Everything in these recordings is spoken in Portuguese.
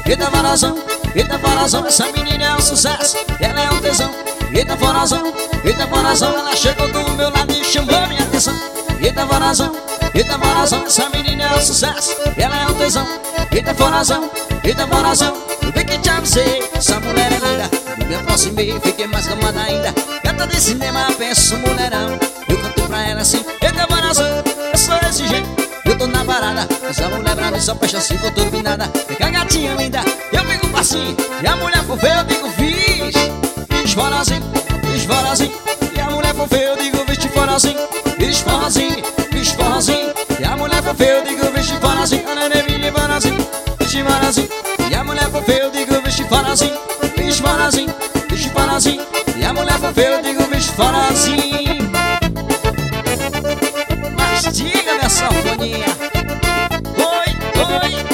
eita forrozão, essa menina é um sucesso, ela é um tesão. Eita forrozão, ela chegou do meu lado e chamou minha atenção. Eita forrozão, essa menina é um sucesso, ela é um tesão. Eita forrozão, eu vi que te avisei, essa mulher é linda. Eu me aproximei, fiquei mais gamada ainda. Gata de cinema, penso mulherão. Eu canto pra ela assim, eita forrozão, eu sou esse jeito. Eu tô na parada, essa mulher pra mim só fecha se for turbinada. Fica gatinha linda, eu fico passinho. E a mulher for feia, eu digo fiz forrozinho. E a mulher for feia, eu digo vixe forrozinho. Fiz forrozinho. E a mulher for feia, eu digo vixe forrozinho. A neném vixe forrozinho. E a mulher for feia, eu digo vixe forrozinho. Fiz forrozinho. E a mulher for feia, eu digo vixe forrozinho. Mastiga minha sanfoninha. Oi.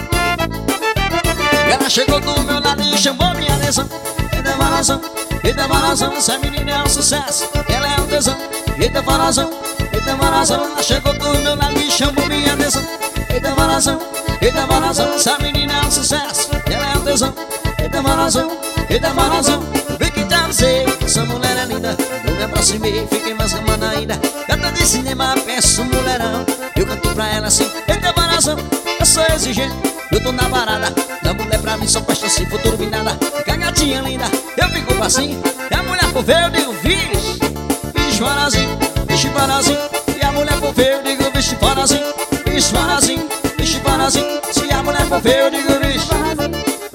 Ela chegou do meu lado e chamou minha atenção. Eita forrozão, essa menina é um sucesso, ela é um tesão. Eita forrozão, ela chegou do meu lado e chamou minha atenção. Eita forrozão, essa menina é um sucesso, ela é um tesão. Eita forrozão, vi que te avisei, essa mulher é linda. Eu me aproximei, fiquei mais gamada ainda. Gata de cinema, penso mulherão. Eu canto pra ela assim, eita forrozão, eu sou exigente. Eu tô na parada, da mulher pra mim só presta se for turbinada. Fica gatinha linda, eu fico passinho. E a mulher for feia, eu digo fiz forrozinho. E a mulher for feia, eu digo vixe forrozinho. Fiz forrozinho. Se a mulher for feia, eu digo vixe forrozinho.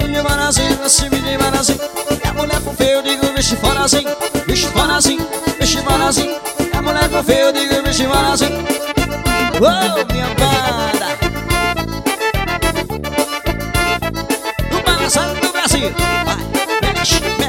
E a mulher for feia, eu digo vixe forrozinho. E a mulher for feia, eu digo vixe forrozinho. Oh, minha banda do Brasil, vai, mexe.